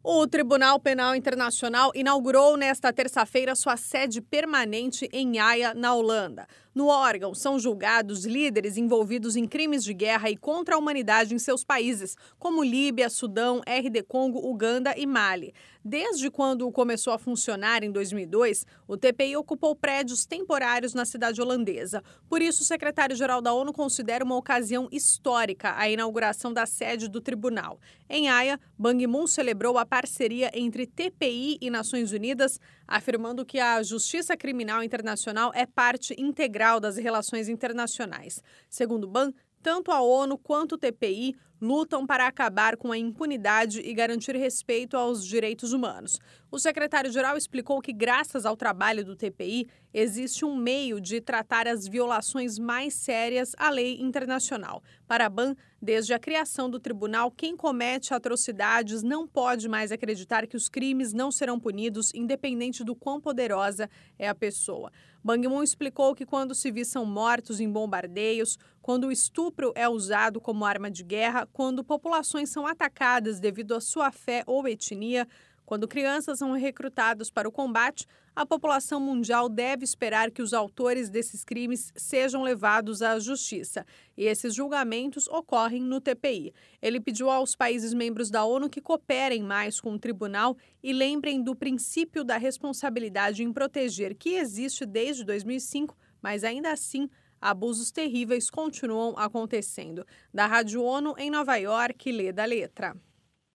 O Tribunal Penal Internacional inaugurou nesta terça-feira sua sede permanente em Haia, na Holanda. No órgão, são julgados líderes envolvidos em crimes de guerra e contra a humanidade em seus países, como Líbia, Sudão, RD Congo, Uganda e Mali. Desde quando começou a funcionar em 2002, o TPI ocupou prédios temporários na cidade holandesa. Por isso, o secretário-geral da ONU considera uma ocasião histórica a inauguração da sede do tribunal. Em Haia, Ban Ki-moon celebrou a parceria entre TPI e Nações Unidas, afirmando que a Justiça Criminal Internacional é parte integral das relações internacionais. Segundo Ban, tanto a ONU quanto o TPI lutam para acabar com a impunidade e garantir respeito aos direitos humanos. O secretário-geral explicou que, graças ao trabalho do TPI, existe um meio de tratar as violações mais sérias à lei internacional. Para Ban, desde a criação do tribunal, quem comete atrocidades não pode mais acreditar que os crimes não serão punidos, independente do quão poderosa é a pessoa. Ban Ki-moon explicou que quando civis são mortos em bombardeios, quando o estupro é usado como arma de guerra, quando populações são atacadas devido à sua fé ou etnia, quando crianças são recrutadas para o combate, a população mundial deve esperar que os autores desses crimes sejam levados à justiça. E esses julgamentos ocorrem no TPI. Ele pediu aos países membros da ONU que cooperem mais com o tribunal e lembrem do princípio da responsabilidade em proteger, que existe desde 2005, mas ainda assim abusos terríveis continuam acontecendo. Da Rádio ONU em Nova York, Leda Letra.